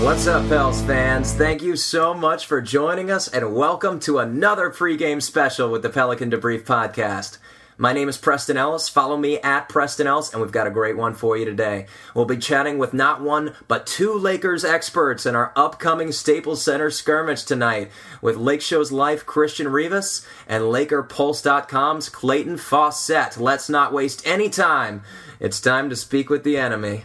What's up, Pels fans? Thank you so much for joining us, and welcome to another pregame special with the Pelican Debrief podcast. My name is Preston Ellis. Follow me at Preston Ellis, and we've got a great one for you today. We'll be chatting with not one, but two Lakers experts in our upcoming Staples Center skirmish tonight with Lake Show's Life Christian Rivas and LakerPulse.com's Clayton Fawcett. Let's not waste any time. It's time to speak with the enemy.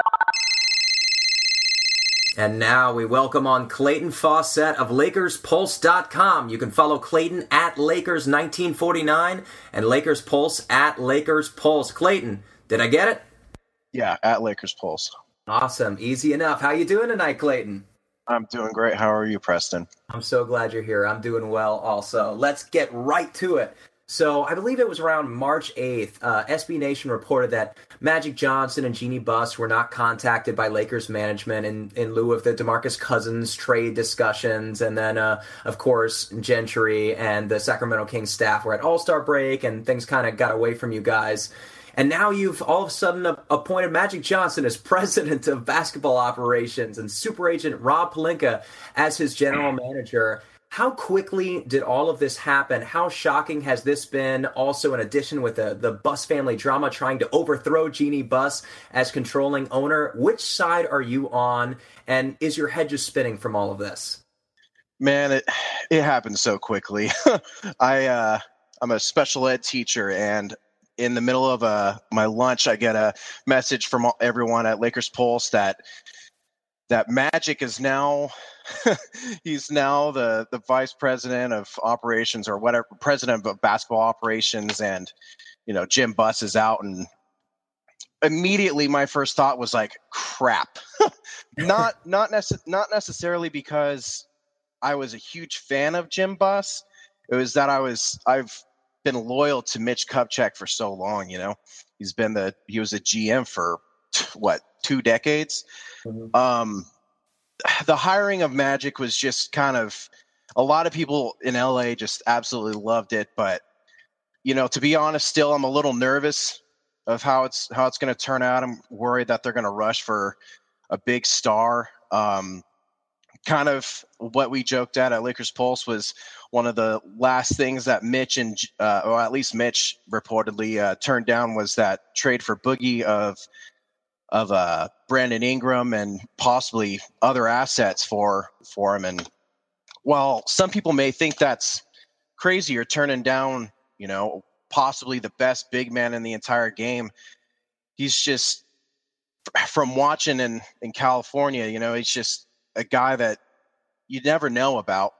And now we welcome on Clayton Fawcett of LakersPulse.com. You can follow Clayton at Lakers1949 and Lakers Pulse at Lakers Pulse. Clayton, did I get it? Yeah, at Lakers Pulse. Awesome. Easy enough. How you doing tonight, Clayton? I'm doing great. How are you, Preston? I'm so glad you're here. I'm doing well also. Let's get right to it. So I believe it was around March 8th, SB Nation reported that Magic Johnson and Jeanie Buss were not contacted by Lakers management in lieu of the DeMarcus Cousins trade discussions. And then, of course, Gentry and the Sacramento Kings staff were at All-Star break, and things kind of got away from you guys. And now you've all of a sudden appointed Magic Johnson as president of basketball operations and super agent Rob Pelinka as his general manager. How quickly did all of this happen? How shocking has this been? Also, in addition with the Buss family drama trying to overthrow Jeanie Buss as controlling owner, which side are you on? And is your head just spinning from all of this? Man, it happened so quickly. I'm a special ed teacher, and in the middle of my lunch, I get a message from everyone at Lakers Pulse that Magic is now he's now the vice president of operations, or whatever, president of basketball operations, and Jim Buss is out. And immediately my first thought was like, crap. not necessarily because I was a huge fan of Jim Buss. It was that I've been loyal to Mitch Kupchak for so long. He was a GM for 2 decades. Mm-hmm. The hiring of Magic was just kind of, a lot of people in LA just absolutely loved it. But, to be honest, still, I'm a little nervous of how it's going to turn out. I'm worried that they're going to rush for a big star. Kind of what we joked at Lakers Pulse was one of the last things that Mitch or at least Mitch reportedly turned down, was that trade for Boogie of Brandon Ingram and possibly other assets for him. And while some people may think that's crazy, or turning down, possibly the best big man in the entire game, he's just, from watching in California, he's just a guy that you never know about.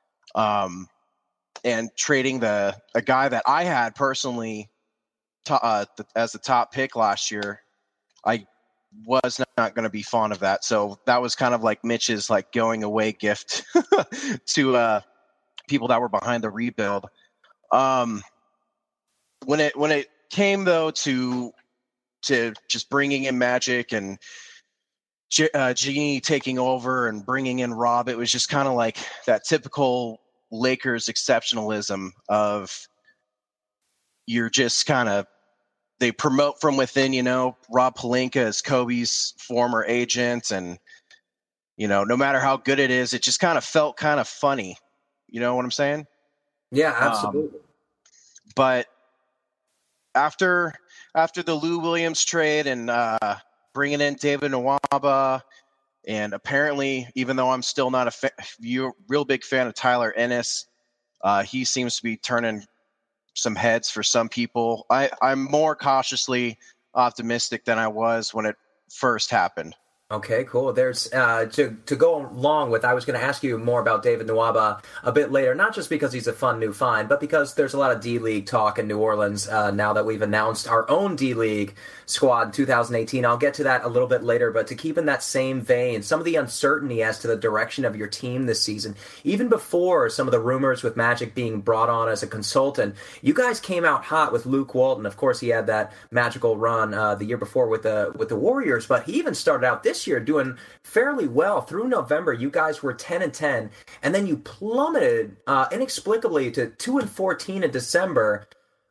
And trading a guy that I had personally as the top pick last year, I was not going to be fond of that. So that was kind of like Mitch's going away gift to people that were behind the rebuild. When it came though to just bringing in Magic and Jeanie taking over and bringing in Rob, it was just kind of like that typical Lakers exceptionalism of, you're just kind of, they promote from within, Rob Pelinka is Kobe's former agent. And, no matter how good it is, it just kind of felt kind of funny. You know what I'm saying? Yeah, absolutely. But after the Lou Williams trade and bringing in David Nwaba, and apparently, even though I'm still not a real big fan of Tyler Ennis, he seems to be turning some heads for some people. I'm more cautiously optimistic than I was when it first happened. Okay, cool. There's to go along with, I was going to ask you more about David Nwaba a bit later, not just because he's a fun new find, but because there's a lot of D-League talk in New Orleans now that we've announced our own D-League squad in 2018. I'll get to that a little bit later, but to keep in that same vein, some of the uncertainty as to the direction of your team this season, even before some of the rumors with Magic being brought on as a consultant, you guys came out hot with Luke Walton. Of course, he had that magical run the year before with the Warriors, but he even started out this year doing fairly well. Through November, you guys were 10-10, and then you plummeted inexplicably to 2-14 in December.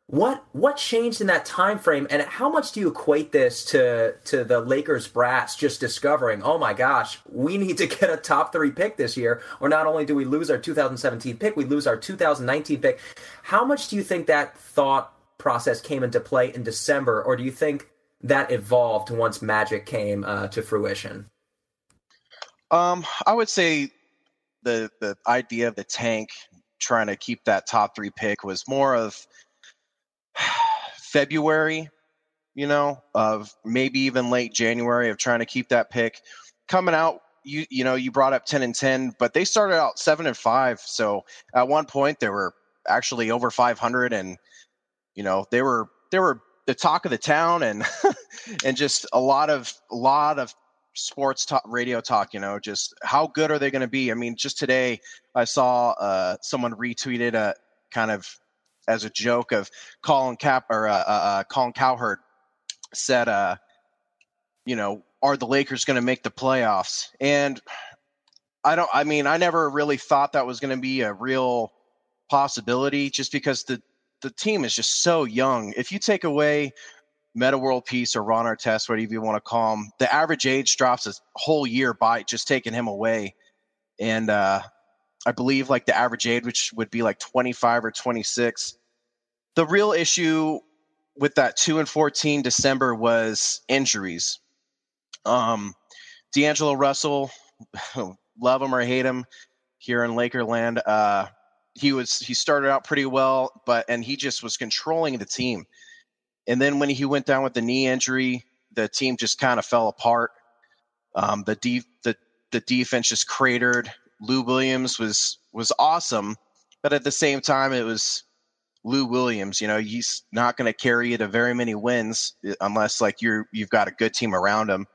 What changed in that time frame, and how much do you equate this to the Lakers brass just discovering, oh my gosh, we need to get a top 3 pick this year, or not only do we lose our 2017 pick, we lose our 2019 pick. How much do you think that thought process came into play in December, or do you think that evolved once Magic came to fruition? I would say the idea of the tank trying to keep that top 3 pick was more of February, of maybe even late January, of trying to keep that pick coming out. You brought up 10-10, but they started out 7-5. So at one point they were actually over 500, and they were the talk of the town, and and just a lot of sports talk, radio talk, just how good are they going to be? I mean, just today I saw someone retweeted kind of as a joke of Colin Cowherd said, are the Lakers going to make the playoffs? And I never really thought that was going to be a real possibility, just because the team is just so young. If you take away Meta World Peace or Ron Artest, whatever you want to call him, the average age drops a whole year by just taking him away. And I believe like the average age, which would be like 25 or 26. The real issue with that 2-14 December was injuries. D'Angelo Russell, love him or hate him here in Lakerland, he started out pretty well, and he just was controlling the team. And then when he went down with the knee injury, the team just kind of fell apart. The defense just cratered. Lou Williams was awesome, but at the same time, it was Lou Williams. He's not going to carry you to very many wins unless like you've got a good team around him.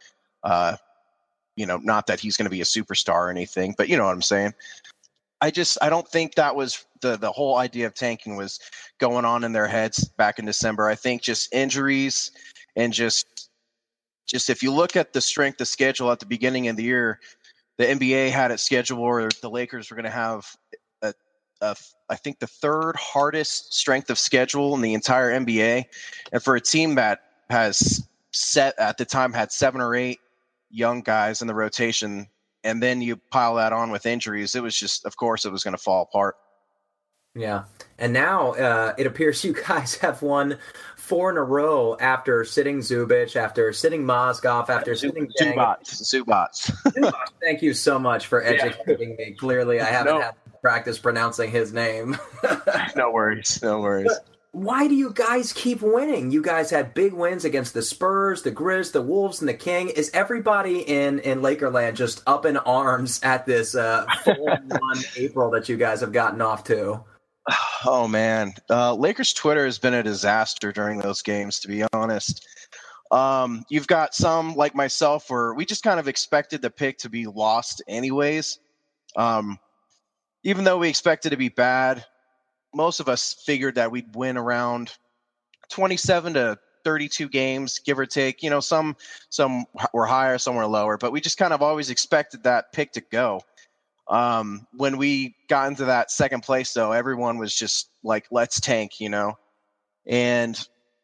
Not that he's going to be a superstar or anything, but you know what I'm saying. I don't think that was the whole idea of tanking was going on in their heads back in December. I think just injuries and just if you look at the strength of schedule at the beginning of the year, the NBA had it scheduled where the Lakers were going to have I think the third hardest strength of schedule in the entire NBA. And for a team that has at the time had 7 or 8 young guys in the rotation, and then you pile that on with injuries, it was just, of course, it was going to fall apart. Yeah. And now it appears you guys have won 4 in a row after sitting Zubac, after sitting Mozgov, after sitting Zubats. Thank you so much for educating me. Clearly, I haven't had practice pronouncing his name. No worries. But why do you guys keep winning? You guys had big wins against the Spurs, the Grizz, the Wolves, and the King. Is everybody in Lakerland just up in arms at this 4-1 April that you guys have gotten off to? Oh, man. Lakers Twitter has been a disaster during those games, to be honest. You've got some, like myself, where we just kind of expected the pick to be lost anyways. Even though we expected to be bad, most of us figured that we'd win around 27 to 32 games, give or take. Some were higher, some were lower, but we just kind of always expected that pick to go. When we got into that second place, though, everyone was just like, let's tank, and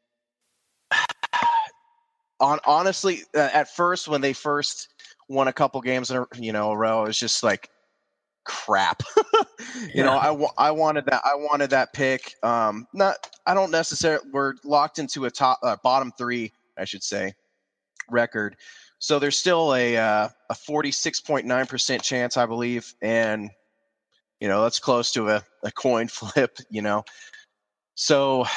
honestly, at first, when they first won a couple games in a row, it was just like, crap. I wanted that pick. I don't necessarily, we're locked into a bottom 3, I should say, record. So there's still a 46.9% chance, I believe. And, that's close to a coin flip, So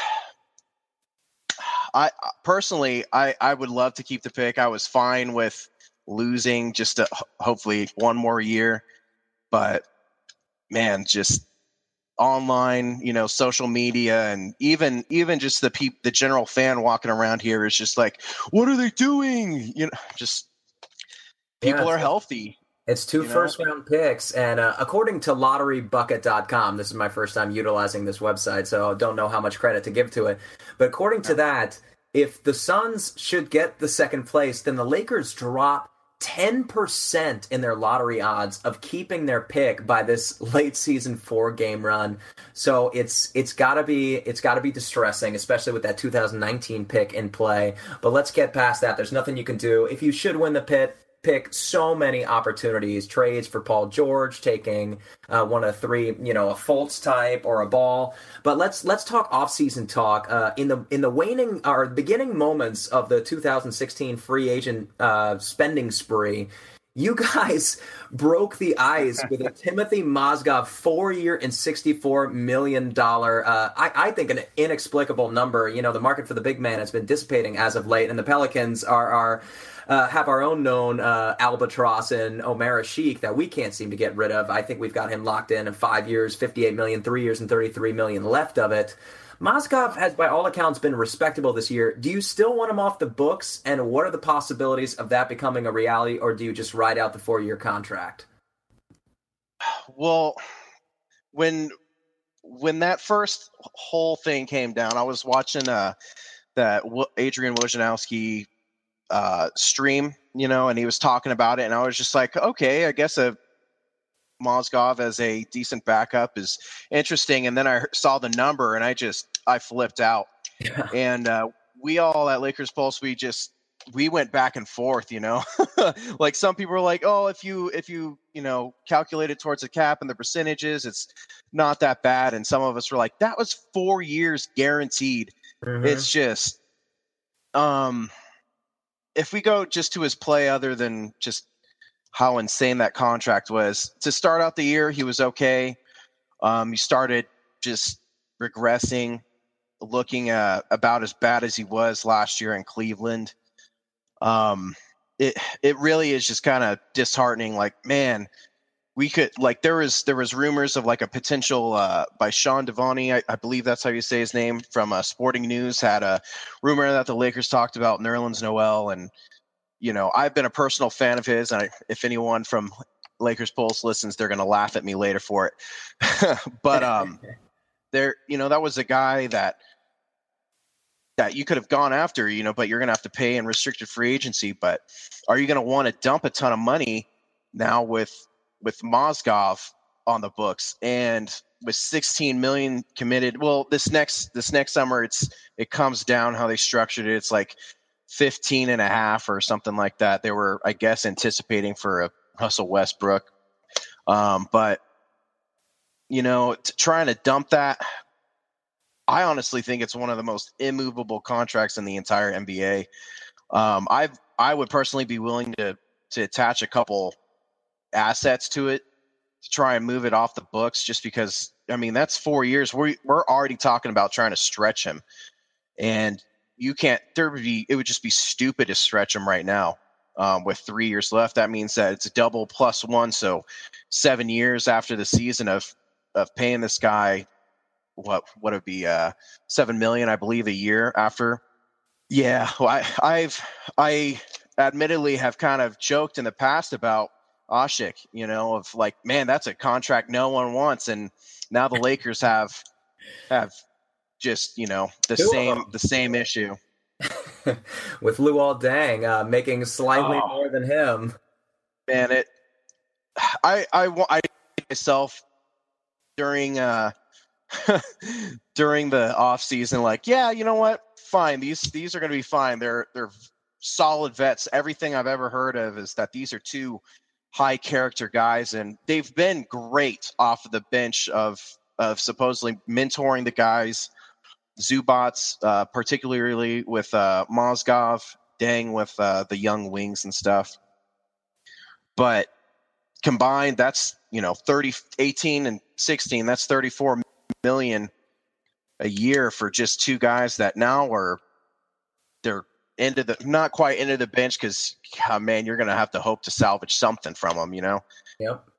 I personally, I would love to keep the pick. I was fine with losing just to hopefully one more year. But man, just online, social media, and even just the general fan walking around here is just like, what are they doing? Just people are healthy. It's 2 first-round picks, and according to LotteryBucket.com, this is my first time utilizing this website, so I don't know how much credit to give to it. But according to that, if the Suns should get the second place, then the Lakers drop 10% in their lottery odds of keeping their pick by this late season 4-game run. So it's gotta be distressing, especially with that 2019 pick in play. But let's get past that. There's nothing you can do. If you should win the pick, so many opportunities, trades for Paul George, taking one of three, a Fultz type or a Ball. But let's talk offseason talk. In the waning or beginning moments of the 2016 free agent spending spree, you guys broke the ice with a Timothy Mozgov 4-year and $64 million. I think an inexplicable number. The market for the big man has been dissipating as of late, and the Pelicans are have our own known albatross in Omer Asik that we can't seem to get rid of. I think we've got him locked in 5 years, $58 million, 3 years, and $33 million left of it. Mozgov has, by all accounts, been respectable this year. Do you still want him off the books, and what are the possibilities of that becoming a reality, or do you just ride out the 4-year contract? Well, when that first whole thing came down, I was watching that Adrian Wojnarowski stream, and he was talking about it, and I was just like, okay, I guess a Mozgov as a decent backup is interesting. And then I saw the number, and I flipped out. And we all at Lakers Pulse, we went back and forth, like some people were like, oh, if you calculate it towards the cap and the percentages, it's not that bad. And some of us were like, that was 4 years guaranteed. Mm-hmm. It's just, if we go just to his play, other than just how insane that contract was, to start out the year, he was okay. He started just regressing, looking about as bad as he was last year in Cleveland. It really is just kind of disheartening. Like, man, we could, like, there was rumors of like a potential by Sean Devani, I believe that's how you say his name, from Sporting News, had a rumor that the Lakers talked about Nerlens Noel. And I've been a personal fan of his, and if anyone from Lakers Pulse listens, they're going to laugh at me later for it. But that was a guy that you could have gone after, but you're going to have to pay in restricted free agency. But are you going to want to dump a ton of money now with Mozgov on the books and with 16 million committed? Well, this next summer, it comes down how they structured it. It's like 15 and a half or something like that. They were, I guess, anticipating for a Russell Westbrook. But trying to dump that, I honestly think it's one of the most immovable contracts in the entire NBA. I would personally be willing to attach a couple assets to it to try and move it off the books, just because, that's 4 years. We're already talking about trying to stretch him, and you can't. It would just be stupid to stretch him right now. With 3 years left, that means that it's a double plus one, so 7 years after the season of paying this guy, what would it be, $7 million, I believe, a year after. Yeah, well, I admittedly have kind of joked in the past about Asik, of like, man, that's a contract no one wants, and now the Lakers have just the same issue with Luol Deng making slightly more than him. Man, I myself during during the off season, like, yeah, you know what? Fine, these are going to be fine. They're solid vets. Everything I've ever heard of is that these are two high character guys, and they've been great off of the bench of supposedly mentoring the guys. Zubats, particularly with Mozgov, Deng with the young wings and stuff. But combined, that's 18 and 16. That's 34 million a year for just two guys that now they're not quite into the bench, because man, you're going to have to hope to salvage something from them. Yep.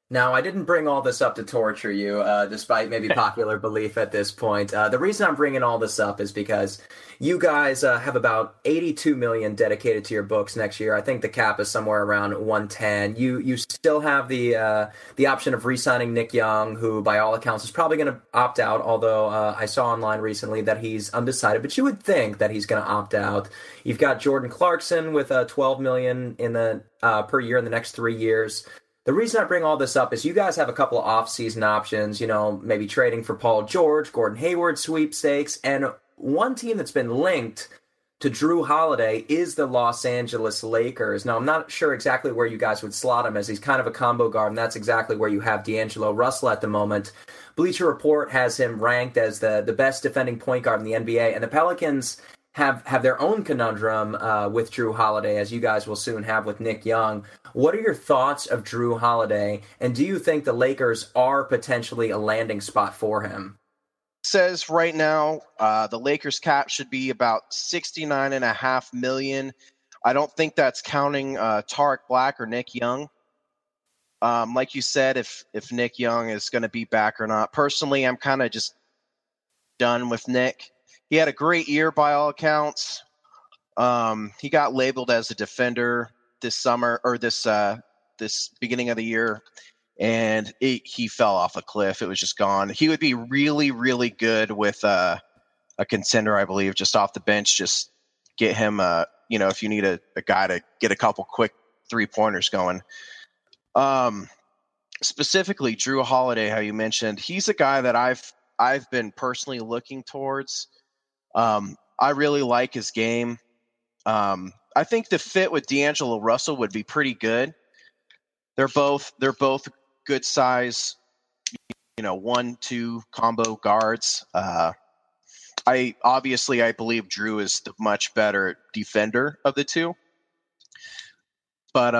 Now, I didn't bring all this up to torture you, despite maybe popular belief at this point. The reason I'm bringing all this up is because you guys have about 82 million dedicated to your books next year. I think the cap is somewhere around 110. You still have the option of re-signing Nick Young, who by all accounts is probably going to opt out. Although I saw online recently that he's undecided, but you would think that he's going to opt out. You've got Jordan Clarkson with 12 million in the per year in the next 3 years. The reason I bring all this up is you guys have a couple of off-season options, maybe trading for Paul George, Gordon Hayward sweepstakes, and one team that's been linked to Drew Holiday is the Los Angeles Lakers. Now, I'm not sure exactly where you guys would slot him, as he's kind of a combo guard, and that's exactly where you have D'Angelo Russell at the moment. Bleacher Report has him ranked as the best defending point guard in the NBA, and the Pelicans have their own conundrum with Drew Holiday, as you guys will soon have with Nick Young. What are your thoughts of Drew Holiday, and do you think the Lakers are potentially a landing spot for him? Says right now the Lakers cap should be about $69.5 million. I don't think that's counting Tarek Black or Nick Young. Like you said, if Nick Young is going to be back or not. Personally, I'm kind of just done with Nick. He had a great year by all accounts. He got labeled as a defender this summer, or this beginning of the year, and he fell off a cliff. It was just gone. He would be really, really good with a contender, I believe, just off the bench. Just get him, if you need a guy to get a couple quick 3-pointers going. Specifically, Drew Holiday, how you mentioned, he's a guy that I've been personally looking towards. I really like his game. I think the fit with D'Angelo Russell would be pretty good. They're both good size, 1-2 combo guards. I believe Drew is the much better defender of the two. But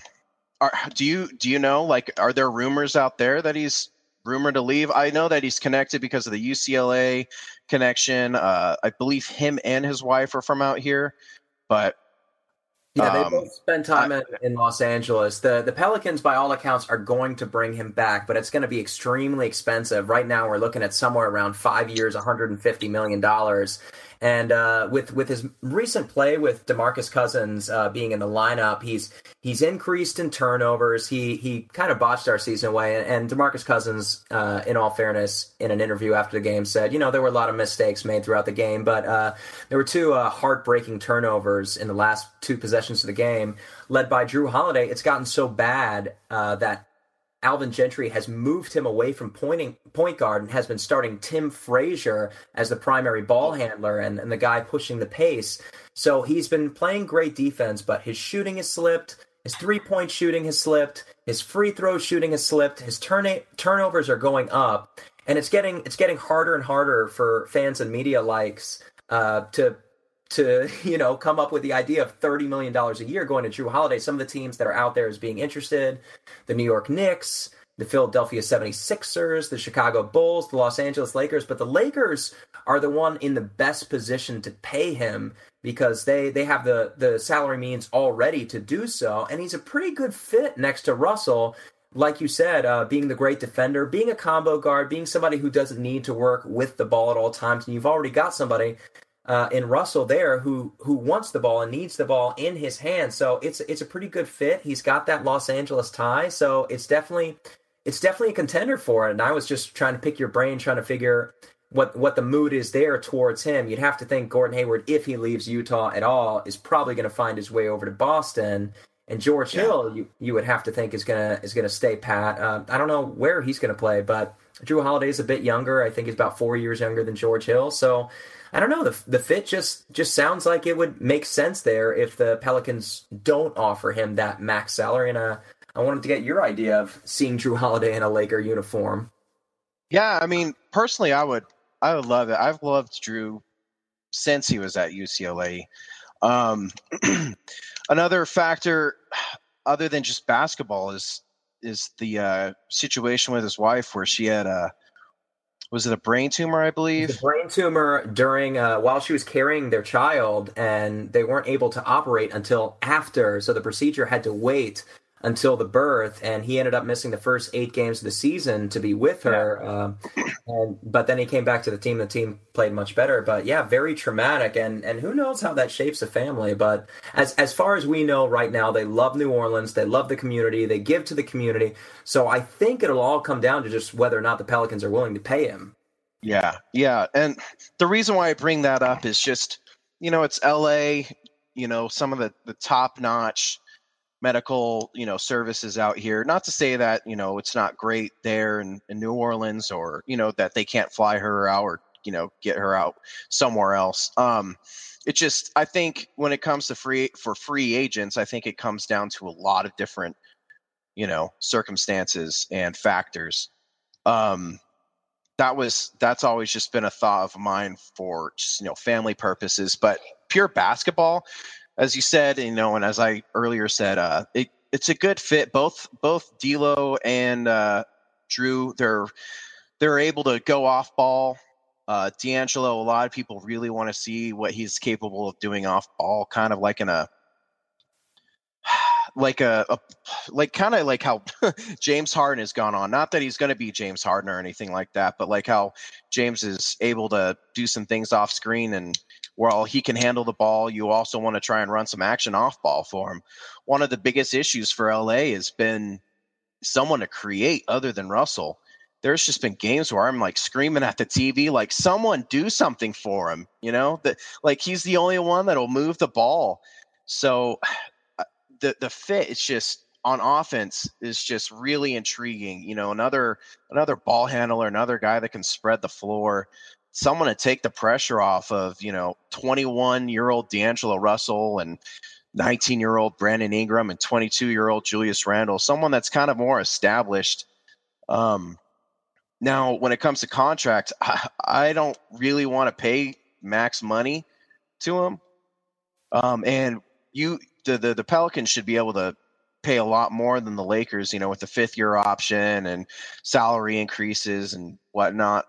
do you know, like, are there rumors out there that he's rumored to leave? I know that he's connected because of the UCLA connection. I believe him and his wife are from out here, but yeah, they both spend time in Los Angeles. The Pelicans, by all accounts, are going to bring him back, but it's going to be extremely expensive. Right now, we're looking at somewhere around 5 years, $150 million. And with his recent play with DeMarcus Cousins being in the lineup, he's increased in turnovers. He kind of botched our season away. And DeMarcus Cousins, in all fairness, in an interview after the game said, there were a lot of mistakes made throughout the game, but there were two heartbreaking turnovers in the last two possessions of the game, led by Drew Holiday. It's gotten so bad that Alvin Gentry has moved him away from point guard and has been starting Tim Frazier as the primary ball handler and the guy pushing the pace. So he's been playing great defense, but his shooting has slipped. His three-point shooting has slipped. His free throw shooting has slipped. His turnovers are going up, and it's getting harder and harder for fans and media likes to come up with the idea of $30 million a year going to Drew Holiday. Some of the teams that are out there as being interested: the New York Knicks, the Philadelphia 76ers, the Chicago Bulls, the Los Angeles Lakers. But the Lakers are the one in the best position to pay him because they have the salary means already to do so. And he's a pretty good fit next to Russell. Like you said, being the great defender, being a combo guard, being somebody who doesn't need to work with the ball at all times. And you've already got somebody in Russell there who wants the ball and needs the ball in his hands. So it's a pretty good fit. He's got that Los Angeles tie, so it's definitely a contender for it. And I was just trying to pick your brain, trying to figure what the mood is there towards him. You'd have to think Gordon Hayward, if he leaves Utah at all, is probably going to find his way over to Boston. And George Hill, you would have to think is gonna stay pat. I don't know where he's going to play, but Drew Holiday is a bit younger. I think he's about 4 years younger than George Hill. So I don't know. The fit just sounds like it would make sense there if the Pelicans don't offer him that max salary. And I wanted to get your idea of seeing Drew Holiday in a Laker uniform. Yeah, I mean, personally, I would love it. I've loved Drew since he was at UCLA. Another factor, other than just basketball, is the situation with his wife, where she had was it a brain tumor, I believe? The brain tumor during while she was carrying their child, and they weren't able to operate until after. So the procedure had to wait until the birth, and he ended up missing the first 8 games of the season to be with her. But then he came back to the team. The team played much better. But yeah, very traumatic, and who knows how that shapes a family. But as far as we know right now, they love New Orleans. They love the community. They give to the community. So I think it'll all come down to just whether or not the Pelicans are willing to pay him. Yeah. And the reason why I bring that up is just, it's LA, some of the top-notch medical, services out here. Not to say that, it's not great there in New Orleans, or, that they can't fly her out or, get her out somewhere else. It just, I think when it comes to free agents, I think it comes down to a lot of different, circumstances and factors. That's always just been a thought of mine for just, family purposes, but pure basketball, as you said, and as I earlier said, it's a good fit. Both D'Lo and Jrue, they're able to go off ball. D'Angelo, a lot of people really want to see what he's capable of doing off ball, kind of like kind of like how James Harden has gone on. Not that he's going to be James Harden or anything like that, but like how James is able to do some things off screen, and while he can handle the ball, you also want to try and run some action off ball for him. One of the biggest issues for LA has been someone to create other than Russell. There's just been games where I'm like screaming at the TV, like, someone do something for him, that like he's the only one that'll move the ball. So the fit is just on offense is just really intriguing. Another ball handler, another guy that can spread the floor, someone to take the pressure off of, 21-year-old D'Angelo Russell and 19-year-old Brandon Ingram and 22-year-old Julius Randle, someone that's kind of more established. Now, when it comes to contract, I don't really want to pay max money to him. And the Pelicans should be able to pay a lot more than the Lakers, with the 5th-year option and salary increases and whatnot.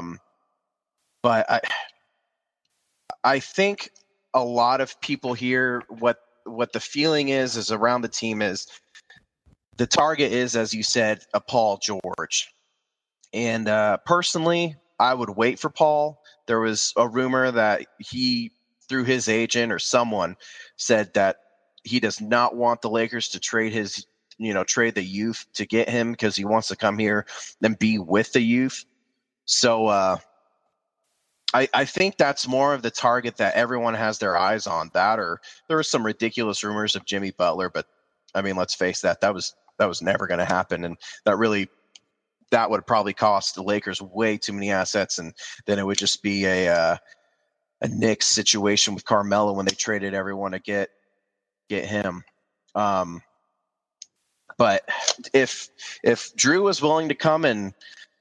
But I think a lot of people here, what the feeling is around the team is the target is, as you said, a Paul George. And personally, I would wait for Paul. There was a rumor that he, through his agent or someone, said that he does not want the Lakers to trade trade the youth to get him because he wants to come here and be with the youth. So I think that's more of the target that everyone has their eyes on. That, or there were some ridiculous rumors of Jimmy Butler, but I mean, let's face that was never going to happen, and that would probably cost the Lakers way too many assets, and then it would just be a Knicks situation with Carmelo when they traded everyone to get him. But if Jrue was willing to come and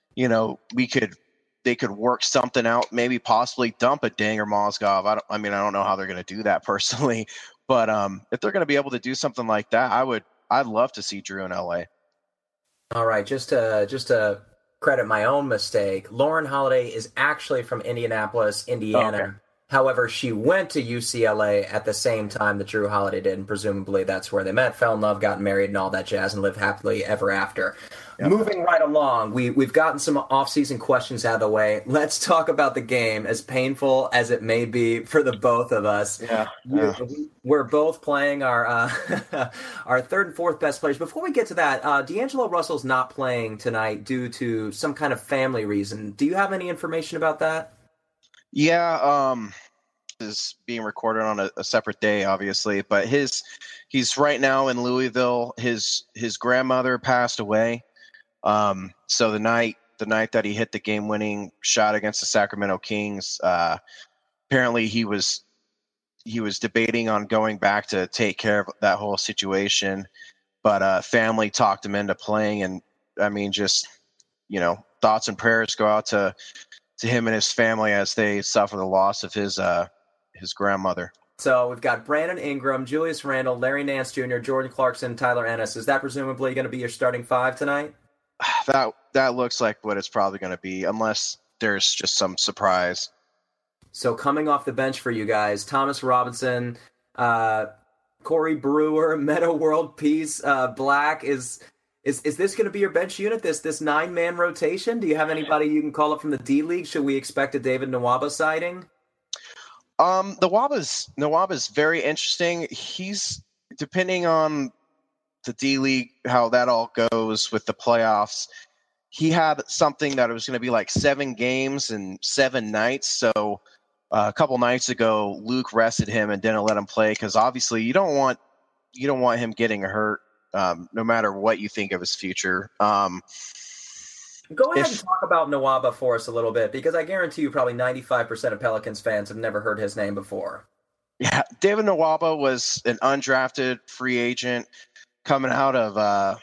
they could work something out, maybe possibly dump a Deng or Mozgov. I don't know how they're going to do that personally, but if they're going to be able to do something like that, I'd love to see Jrue in LA. All right, just to credit my own mistake, Lauren Holiday is actually from Indianapolis, Indiana. Okay. However, she went to UCLA at the same time that Jrue Holiday did, and presumably that's where they met, fell in love, got married, and all that jazz, and lived happily ever after. Yep. Moving right along, we've gotten some off-season questions out of the way. Let's talk about the game, as painful as it may be for the both of us. Yeah. We're both playing our our third and fourth best players. Before we get to that, D'Angelo Russell's not playing tonight due to some kind of family reason. Do you have any information about that? Yeah, is being recorded on a separate day, obviously, but he's right now in Louisville. His grandmother passed away. So the night that he hit the game-winning shot against the Sacramento Kings, apparently he was debating on going back to take care of that whole situation, but family talked him into playing, and I mean, just thoughts and prayers go out to him and his family as they suffer the loss of his grandmother. So we've got Brandon Ingram, Julius Randle, Larry Nance Jr., Jordan Clarkson, Tyler Ennis. Is that presumably going to be your starting five tonight? That looks like what it's probably going to be, unless there's just some surprise. So coming off the bench for you guys, Thomas Robinson, Corey Brewer, Meta World Peace, Black. Is this going to be your bench unit? This 9-man rotation? Do you have anybody you can call up from the D League? Should we expect a David Nwaba sighting? Nwaba's very interesting. He's, depending on the D League, how that all goes with the playoffs. He had something that it was going to be like 7 games and 7 nights. So a couple nights ago, Luke rested him and didn't let him play because obviously you don't want him getting hurt, no matter what you think of his future. Go ahead and talk about Nwaba for us a little bit, because I guarantee you probably 95% of Pelicans fans have never heard his name before. Yeah, David Nwaba was an undrafted free agent coming out of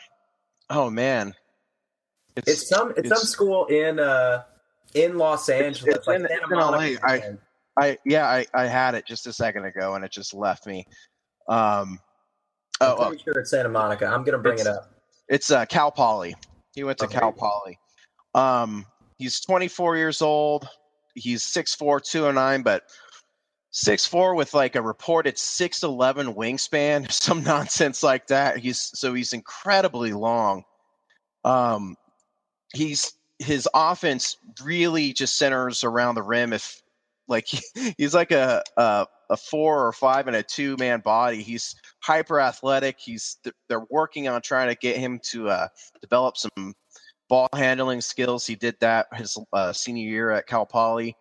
it's some school in Los Angeles, it's like in Santa Monica. I had it just a second ago and it just left me. I'm pretty sure it's Santa Monica. I'm gonna bring it up. It's Cal Poly. He went to Cal Poly. He's 24 years old. He's 6'4", 209, but 6'4" with like a reported 6'11" wingspan, some nonsense like that. He's incredibly long. His offense really just centers around the rim. If like he's like a 4 or 5 and a 2-man body. He's hyper athletic. They're working on trying to get him to develop some ball handling skills. He did that his senior year at Cal Poly.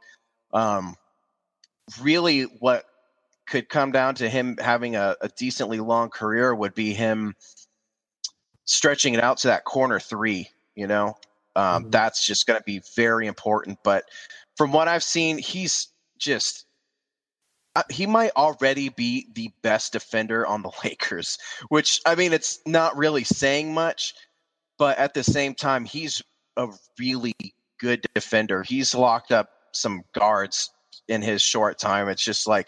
Really, what could come down to him having a decently long career would be him stretching it out to that corner 3. That's just going to be very important. But from what I've seen, he's just he might already be the best defender on the Lakers, which, I mean, it's not really saying much, but at the same time, he's a really good defender. He's locked up some guards in his short time. It's just like,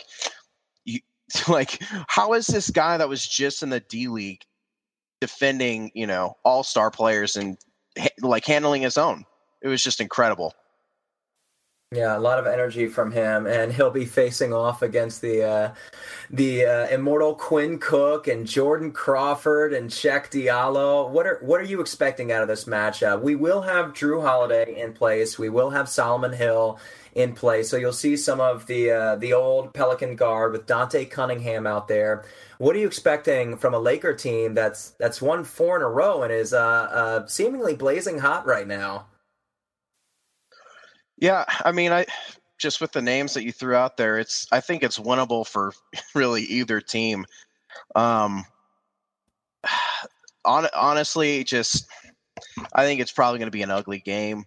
how is this guy that was just in the D League defending, all-star players and handling his own? It was just incredible. Yeah, a lot of energy from him, and he'll be facing off against the immortal Quinn Cook and Jordan Crawford and Cheick Diallo. What are you expecting out of this matchup? We will have Drew Holiday in place. We will have Solomon Hill in place. So you'll see some of the old Pelican guard with Dante Cunningham out there. What are you expecting from a Laker team that's won 4 in a row and is seemingly blazing hot right now? Yeah, I mean, just with the names that you threw out there, I think it's winnable for really either team. Honestly, I think it's probably going to be an ugly game.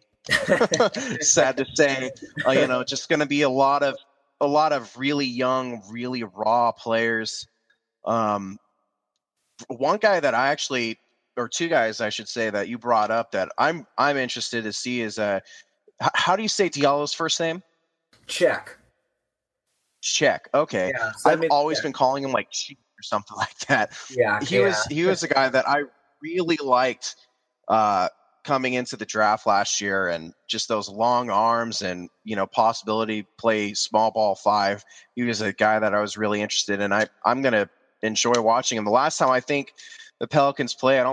Sad to say, just going to be a lot of really young, really raw players. One guy that or 2 guys I should say that you brought up that I'm interested to see is how do you say Diallo's first name? Cheick. Okay. Yeah, so I've always been calling him like Cheek or something like that. Yeah. He was a guy that I really liked coming into the draft last year, and just those long arms and possibility play small ball 5. He was a guy that I was really interested in. I'm gonna enjoy watching him. The last time I think the Pelicans play, I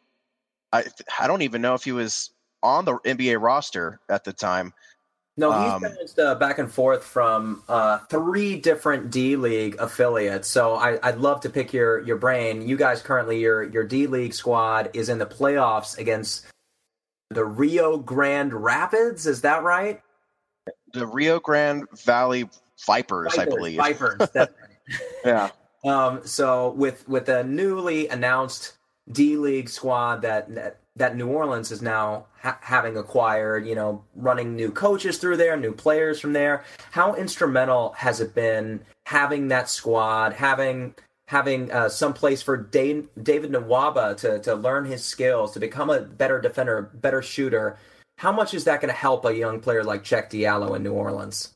don't even know if he was on the NBA roster at the time. No, he's bounced back and forth from 3 different D League affiliates. So I'd love to pick your brain. You guys currently, your D League squad is in the playoffs against the Rio Grande Rapids. Is that right? The Rio Grande Valley Vipers, I believe. Vipers, that's right. Yeah. So with a newly announced D League squad that New Orleans is now having acquired, running new coaches through there, new players from there. How instrumental has it been having that squad, having some place for David Nwaba to learn his skills, to become a better defender, better shooter? How much is that going to help a young player like Cheick Diallo in New Orleans?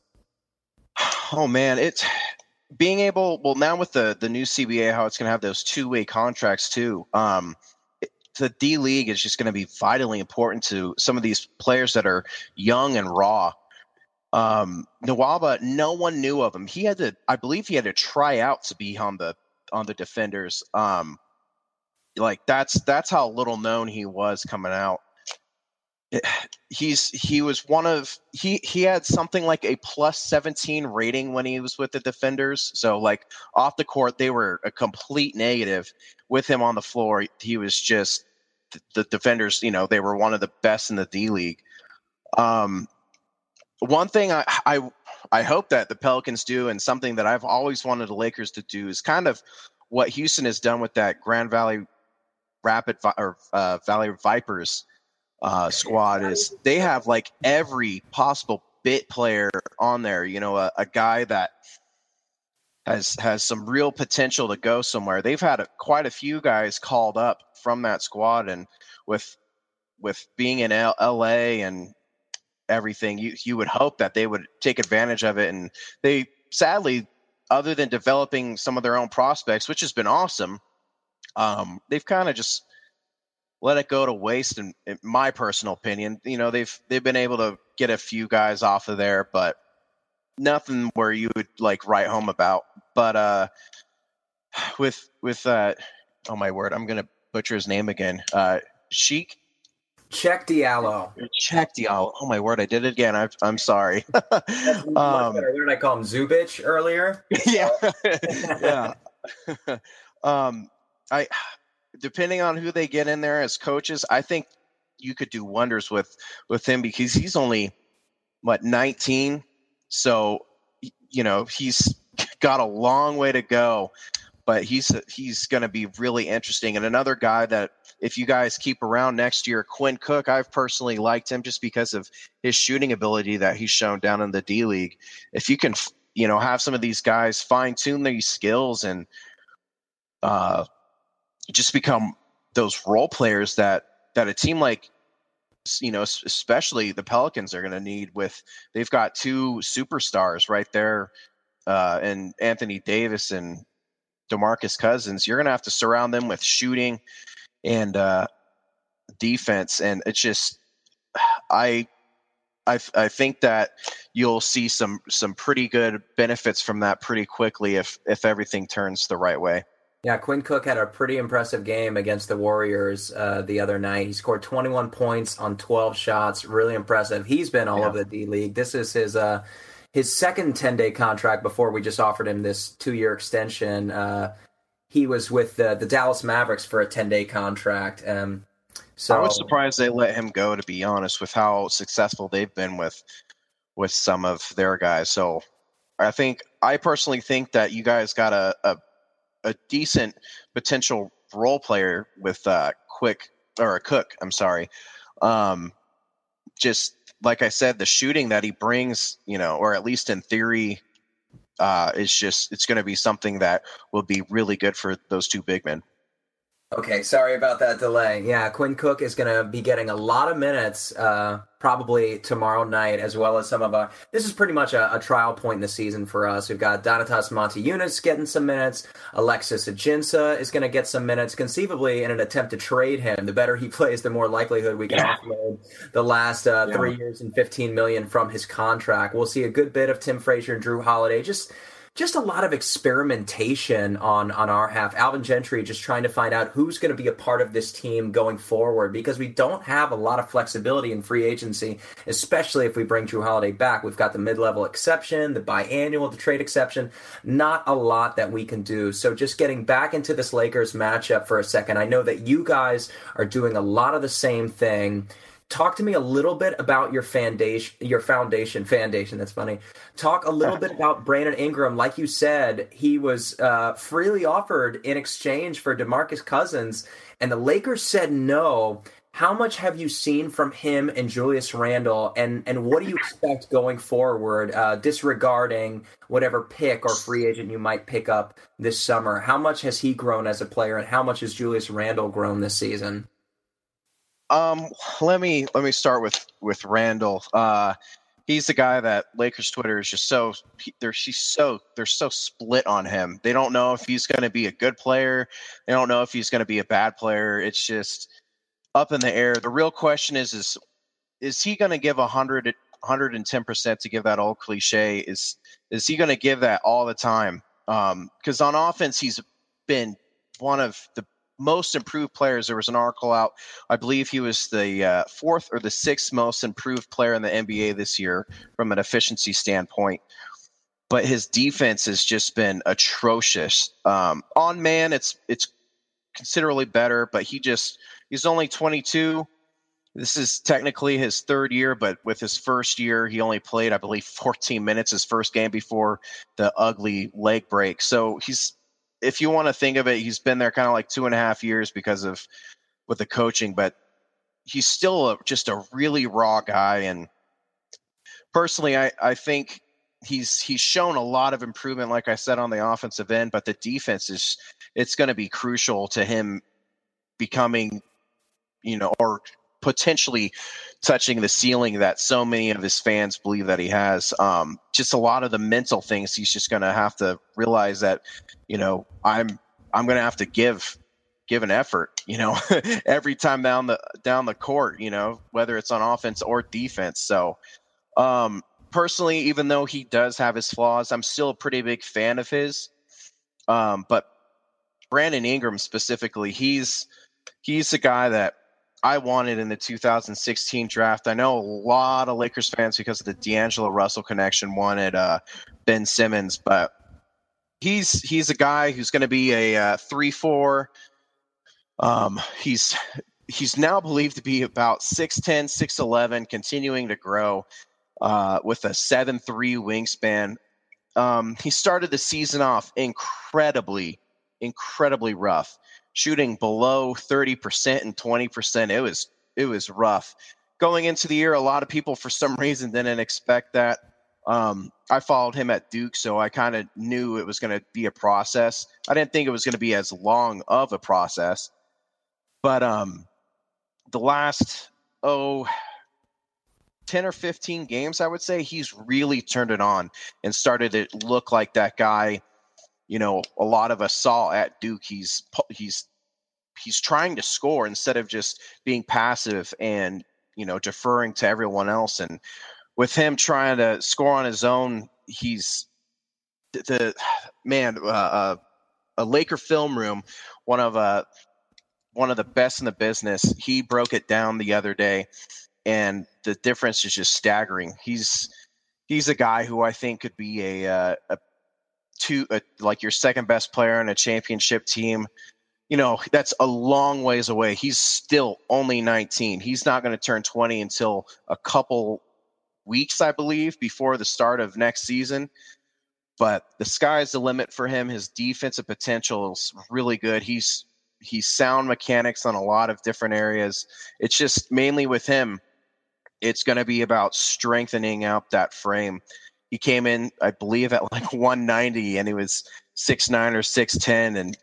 Oh man, it's being able. Well, now with the new CBA, how it's going to have those 2-way contracts too. The D League is just going to be vitally important to some of these players that are young and raw. Nwaba, no one knew of him. I believe he had to try out to be on the the defenders. Like that's how little known he was coming out. He had something like a plus 17 rating when he was with the defenders. So like off the court, they were a complete negative. With him on the floor, he was just the defenders. They were one of the best in the D League. One thing I hope that the Pelicans do, and something that I've always wanted the Lakers to do, is kind of what Houston has done with that Grand Valley Valley Vipers squad. Is they have like every possible bit player on there. A guy that has some real potential to go somewhere. They've had quite a few guys called up from that squad, and with being in LA and everything, you would hope that they would take advantage of it. And they sadly, other than developing some of their own prospects, which has been awesome, they've kind of just let it go to waste. In my personal opinion, they've been able to get a few guys off of there, but nothing where you would like write home about. But with oh my word, I'm gonna butcher his name again. Cheick Diallo. Oh my word, I did it again. I'm sorry. That's much better. What did I call him? Zubich earlier? Yeah. Yeah. Depending on who they get in there as coaches, I think you could do wonders with him, because he's only 19. So, he's got a long way to go, but he's going to be really interesting. And another guy that, if you guys keep around next year, Quinn Cook, I've personally liked him just because of his shooting ability that he's shown down in the D League. If you can, have some of these guys fine tune these skills and just become those role players that a team like, especially the Pelicans are going to need. They've got two superstars right there, and Anthony Davis and DeMarcus Cousins. You're going to have to surround them with shooting and defense, and it's just I think that you'll see some pretty good benefits from that pretty quickly if everything turns the right way. Yeah, Quinn Cook had a pretty impressive game against the Warriors the other night. He scored 21 points on 12 shots. Really impressive. He's been all over the D League. This is his second 10-day contract before we just offered him this 2-year extension. He was with the Dallas Mavericks for a 10-day contract. So I was surprised they let him go, to be honest, with how successful they've been with some of their guys. So I personally think that you guys got a decent potential role player with Cook. I'm sorry. Just like I said, the shooting that he brings, or at least in theory, it's going to be something that will be really good for those two big men. Okay, sorry about that delay. Yeah, Quinn Cook is going to be getting a lot of minutes probably tomorrow night, as well as some of our... This is pretty much a trial point in the season for us. We've got Donatas Motiejunas getting some minutes. Alexis Ajinça is going to get some minutes, conceivably in an attempt to trade him. The better he plays, the more likelihood we can offload the last 3 years and $15 million from his contract. We'll see a good bit of Tim Frazier and Drew Holiday. Just a lot of experimentation on our half. Alvin Gentry just trying to find out who's going to be a part of this team going forward, because we don't have a lot of flexibility in free agency, especially if we bring Drew Holiday back. We've got the mid-level exception, the biannual, the trade exception. Not a lot that we can do. So just getting back into this Lakers matchup for a second, I know that you guys are doing a lot of the same thing. Talk to me a little bit about your foundation. That's funny. Talk a little bit about Brandon Ingram. Like you said, he was freely offered in exchange for DeMarcus Cousins, and the Lakers said no. How much have you seen from him and Julius Randle, and what do you expect going forward, disregarding whatever pick or free agent you might pick up this summer? How much has he grown as a player, and how much has Julius Randle grown this season? Let me start with Randle. He's the guy that Lakers Twitter is just they're so split on him. They don't know if he's going to be a good player. They don't know if he's going to be a bad player. It's just up in the air. The real question is he going to give 110%, to give that old cliche? Is he going to give that all the time? Because on offense, been one of the most improved players. There was an article out, I believe he was the fourth or the sixth most improved player in the NBA this year from an efficiency standpoint. But his defense has just been atrocious. On man, it's considerably better, but he's only 22. This is technically his third year, but with his first year, he only played, I believe, 14 minutes his first game before the ugly leg break. So if you want to think of it, he's been there kind of like 2.5 years with the coaching, but he's still just a really raw guy. And personally, I think he's shown a lot of improvement, like I said, on the offensive end, but the defense it's going to be crucial to him becoming, or potentially touching the ceiling that so many of his fans believe that he has. Just a lot of the mental things he's just going to have to realize that, I'm going to have to give an effort, every time down the court, whether it's on offense or defense. So, personally, even though he does have his flaws, I'm still a pretty big fan of his. But Brandon Ingram specifically, he's the guy that I wanted in the 2016 draft. I know a lot of Lakers fans, because of the D'Angelo Russell connection, wanted Ben Simmons, but he's a guy who's going to be a 3-4. He's now believed to be about 6'10", 6'11", continuing to grow with a 7'3" wingspan. He started the season off incredibly rough, shooting below 30% and 20%. It was rough. Going into the year, a lot of people for some reason didn't expect that. I followed him at Duke, so I kind of knew it was going to be a process. I didn't think it was going to be as long of a process. But the last 10 or 15 games, I would say, he's really turned it on and started to look like that guy, a lot of us saw at Duke. He's trying to score instead of just being passive and, deferring to everyone else. And with him trying to score on his own, he's a Laker film room, one of the best in the business. He broke it down the other day, and the difference is just staggering. He's a guy who I think could be like your second best player on a championship team. That's a long ways away. He's still only 19. He's not going to turn 20 until a couple weeks, I believe, before the start of next season. But the sky's the limit for him. His defensive potential is really good. He's sound mechanics on a lot of different areas. It's just mainly with him, it's going to be about strengthening out that frame. He came in, I believe, at like 190, and he was 6'9" or 6'10", and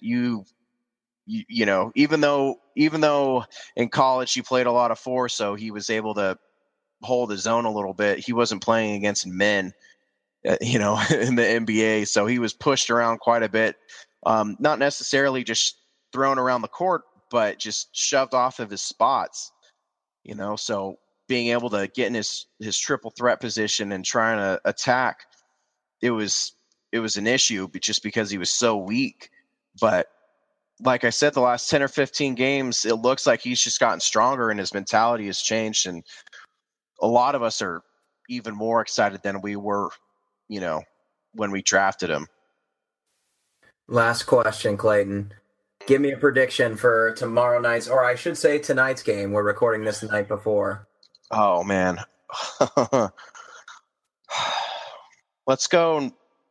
even though in college he played a lot of 4, so he was able to hold his own a little bit. He wasn't playing against men, in the NBA, so he was pushed around quite a bit. Not necessarily just thrown around the court, but just shoved off of his spots. So being able to get in his triple threat position and trying to attack, it was an issue, but just because he was so weak. But like I said, the last 10 or 15 games, it looks like he's just gotten stronger and his mentality has changed. And a lot of us are even more excited than we were, when we drafted him. Last question, Clayton. Give me a prediction for tomorrow night's, or I should say tonight's game. We're recording this the night before. Oh, man. Let's go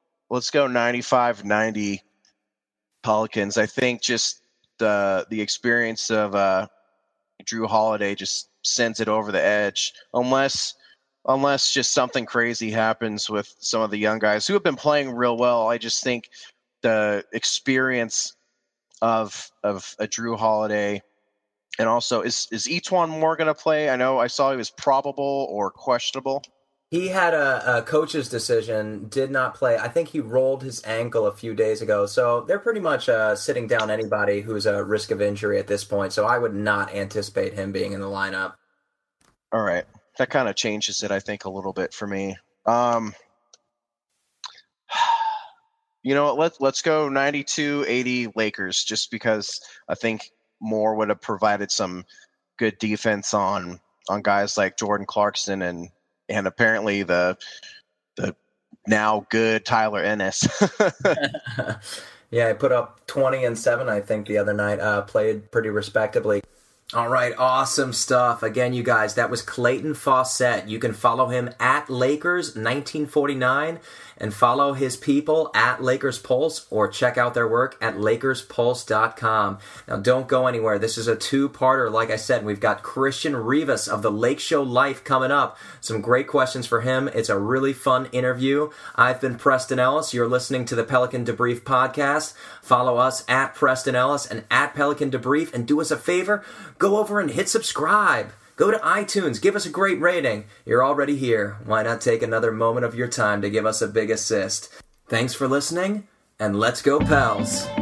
95-90 Pelicans. I think just the experience of Jrue Holiday just sends it over the edge, unless just something crazy happens with some of the young guys who have been playing real well. I just think the experience of a Jrue Holiday, and also is E'Twaun Moore going to play? I know I saw he was probable or questionable. He had a coach's decision, did not play. I think he rolled his ankle a few days ago. So they're pretty much sitting down anybody who's a risk of injury at this point. So I would not anticipate him being in the lineup. All right. That kind of changes it, I think, a little bit for me. You know what? Let's go 92-80 Lakers, just because I think Moore would have provided some good defense on guys like Jordan Clarkson and apparently the now good Tyler Ennis. Yeah, I put up 20 and 7, I think, the other night. Played pretty respectably. All right, awesome stuff. Again, you guys, that was Clayton Fawcett. You can follow him at Lakers1949 and follow his people at Lakers Pulse, or check out their work at LakersPulse.com. Now, don't go anywhere. This is a two-parter. Like I said, we've got Christian Rivas of the Lake Show Life coming up. Some great questions for him. It's a really fun interview. I've been Preston Ellis. You're listening to the Pelican Debrief podcast. Follow us at Preston Ellis and at Pelican Debrief, and do us a favor, go over and hit subscribe. Go to iTunes, give us a great rating. You're already here. Why not take another moment of your time to give us a big assist? Thanks for listening, and let's go, Pels.